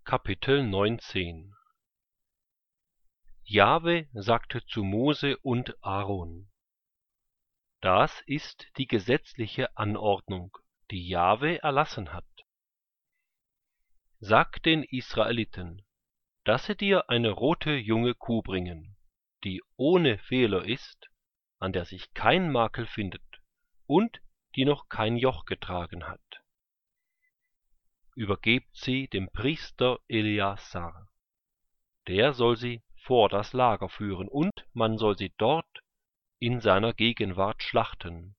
Kapitel 19 Jahwe sagte zu Mose und Aaron: Das ist die gesetzliche Anordnung, die Jahwe erlassen hat. Sag den Israeliten, dass sie dir eine rote junge Kuh bringen, die ohne Fehler ist, an der sich kein Makel findet und die noch kein Joch getragen hat. Übergebt sie dem Priester Eleazar. Der soll sie vor das Lager führen, und man soll sie dort in seiner Gegenwart schlachten.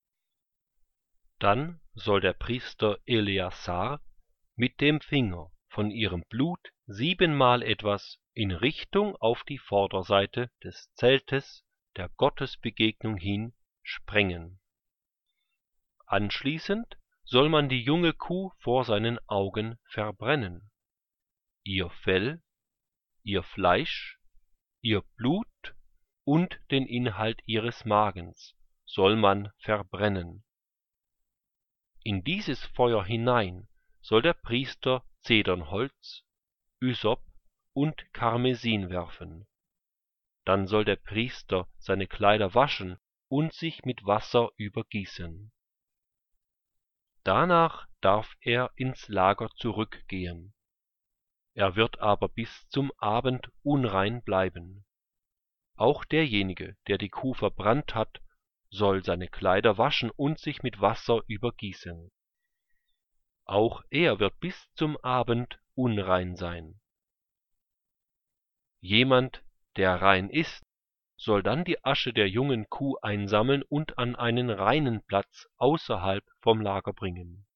Dann soll der Priester Eleazar mit dem Finger von ihrem Blut 7-mal etwas in Richtung auf die Vorderseite des Zeltes der Gottesbegegnung hin sprengen. Anschließend soll man die junge Kuh vor seinen Augen verbrennen. Ihr Fell, ihr Fleisch, ihr Blut und den Inhalt ihres Magens soll man verbrennen. In dieses Feuer hinein soll der Priester Zedernholz, Ysop und Karmesin werfen. Dann soll der Priester seine Kleider waschen und sich mit Wasser übergießen. Danach darf er ins Lager zurückgehen. Er wird aber bis zum Abend unrein bleiben. Auch derjenige, der die Kuh verbrannt hat, soll seine Kleider waschen und sich mit Wasser übergießen. Auch er wird bis zum Abend unrein sein. Jemand, der rein ist, soll dann die Asche der jungen Kuh einsammeln und an einen reinen Platz außerhalb vom Lager bringen.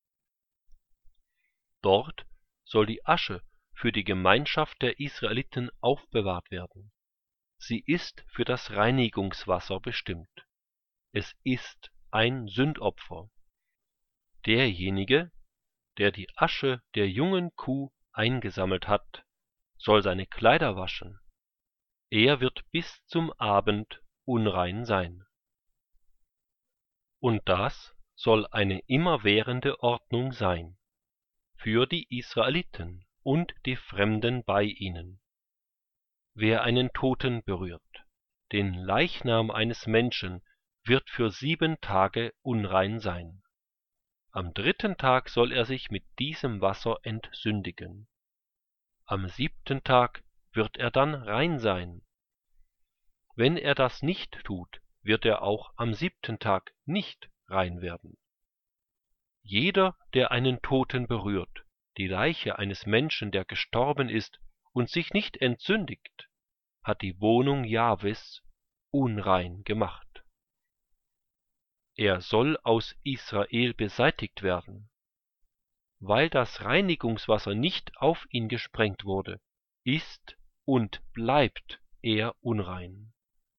Dort soll die Asche für die Gemeinschaft der Israeliten aufbewahrt werden. Sie ist für das Reinigungswasser bestimmt. Es ist ein Sündopfer. Derjenige, der die Asche der jungen Kuh eingesammelt hat, soll seine Kleider waschen. Er wird bis zum Abend unrein sein. Und das soll eine immerwährende Ordnung sein für die Israeliten und die Fremden bei ihnen. Wer einen Toten berührt, den Leichnam eines Menschen, wird für 7 Tage unrein sein. Am 3. Tag soll er sich mit diesem Wasser entsündigen. Am 7. Tag wird er dann rein sein. Wenn er das nicht tut, wird er auch am 7. Tag nicht rein werden. Jeder, der einen Toten berührt, die Leiche eines Menschen, der gestorben ist und sich nicht entsündigt, hat die Wohnung Jahwes unrein gemacht. Er soll aus Israel beseitigt werden. Weil das Reinigungswasser nicht auf ihn gesprengt wurde, ist und bleibt er unrein.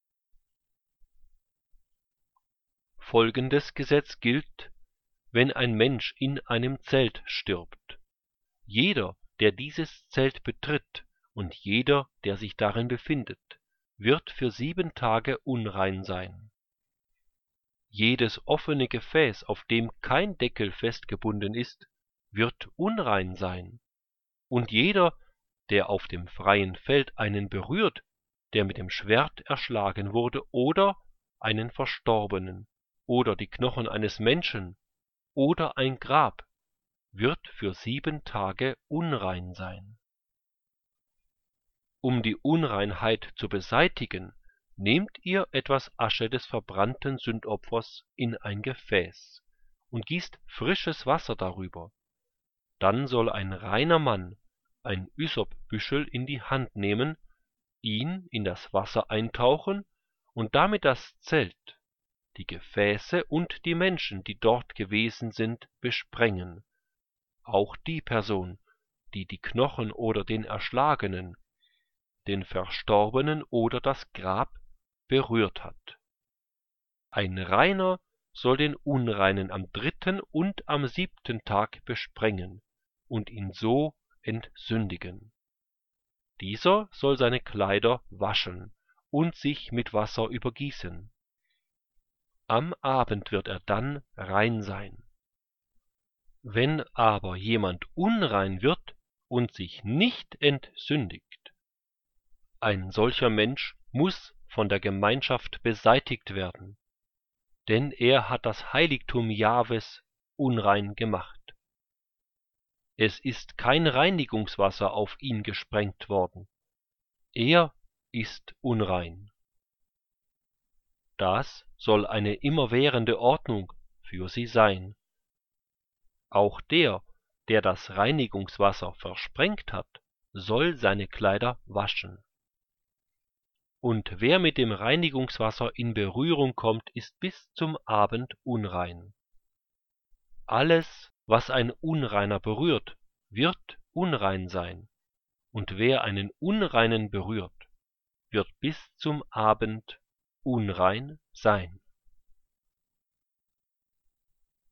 Folgendes Gesetz gilt, wenn ein Mensch in einem Zelt stirbt. Jeder, der dieses Zelt betritt, und jeder, der sich darin befindet, wird für 7 Tage unrein sein. Jedes offene Gefäß, auf dem kein Deckel festgebunden ist, wird unrein sein. Und jeder, der auf dem freien Feld einen berührt, der mit dem Schwert erschlagen wurde, oder einen Verstorbenen, oder die Knochen eines Menschen, oder ein Grab, wird für 7 Tage unrein sein. Um die Unreinheit zu beseitigen, nehmt ihr etwas Asche des verbrannten Sündopfers in ein Gefäß und gießt frisches Wasser darüber. Dann soll ein reiner Mann ein Ysopbüschel in die Hand nehmen, ihn in das Wasser eintauchen und damit das Zelt, die Gefäße und die Menschen, die dort gewesen sind, besprengen. Auch die Person, die die Knochen oder den Erschlagenen, den Verstorbenen oder das Grab berührt hat. Ein Reiner soll den Unreinen am 3. und am 7. Tag besprengen und ihn so entsündigen. Dieser soll seine Kleider waschen und sich mit Wasser übergießen. Am Abend wird er dann rein sein. Wenn aber jemand unrein wird und sich nicht entsündigt. Ein solcher Mensch muss von der Gemeinschaft beseitigt werden, denn er hat das Heiligtum Jahwes unrein gemacht. Es ist kein Reinigungswasser auf ihn gesprengt worden. Er ist unrein. Das soll eine immerwährende Ordnung für sie sein. Auch der das Reinigungswasser versprengt hat, soll seine Kleider waschen. Und wer mit dem Reinigungswasser in Berührung kommt, ist bis zum Abend unrein. Alles, was ein Unreiner berührt, wird unrein sein, und wer einen Unreinen berührt, wird bis zum Abend unrein sein.